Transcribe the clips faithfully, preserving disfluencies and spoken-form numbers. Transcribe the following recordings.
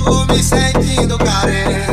Tô me sentindo carente,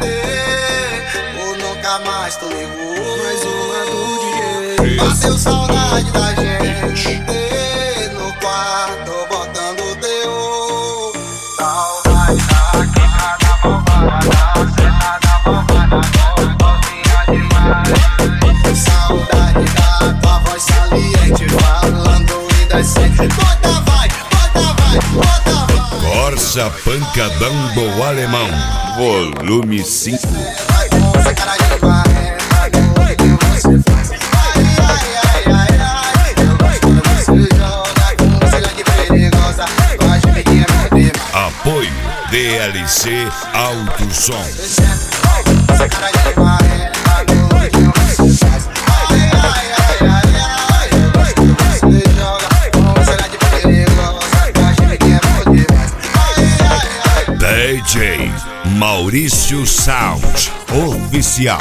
ou nunca mais tu ligou. Mais uma do D J. Bateu saudade da gente no quarto, botando teu. Saudade da quebrada malvada, sentada malvada, novinha demais. Saudade da tua voz saliente, falando indecente. Bota vai, bota vai, bota vai. Corsa Pancadão do Alemão, volume cinco. Essa cara de marreta, o que você faz? Ai, ai, ai, ai, ai. Eu gosto quando você joga com você de perigosa. Gosto de quem é meu demais. Apoio D L C Alto Som. Essa cara de marreta, o que você faz? Ai, ai, ai, ai, ai. Eu gosto quando você joga com você de perigosa. Gosto de quem é meu demais. Ai, ai, ai. D J Maurício Sound Oficial.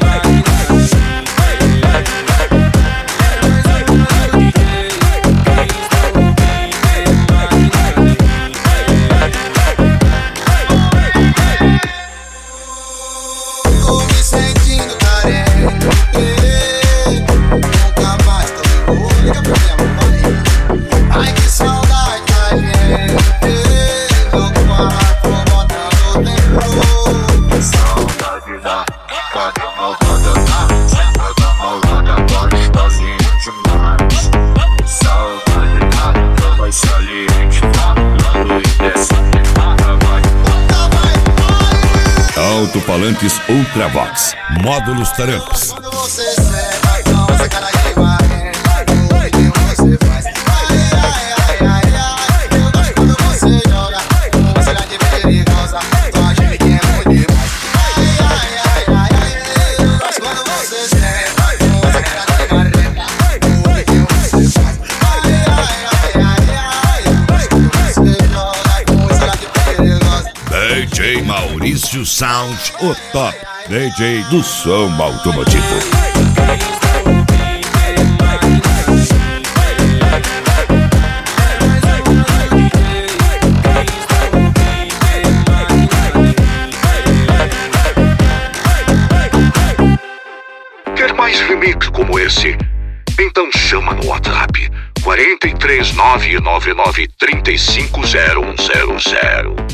Tô me sentindo carente, nunca mais tô ligou. Liga pra minha mãe. Ai, que saudade da gente no quarto, botando tempo. Saudade da quebrada malvada, sentada malvada, gostosinha demais. Saudade da tua voz saliente, falando indecente. Alto-falantes Ultravox, módulos Taramps. Quando você serve com essa cara de marreta, o que você faz? Ai, ai, ai, ai, ai. Eu gosto quando você joga com você de perigosa. Tua gente é muito demais. Ai, ai, ai, ai, ai. Eu gosto quando você serve com essa cara de marreta, o que você faz? Ai, ai, ai, ai, ai. Eu gosto quando você joga com você de perigosa. D J Maurício Sound, o top D J do som automotivo. Quer mais remix como esse? Então chama no WhatsApp quatro três nove nove nove três cinco zero um zero zero.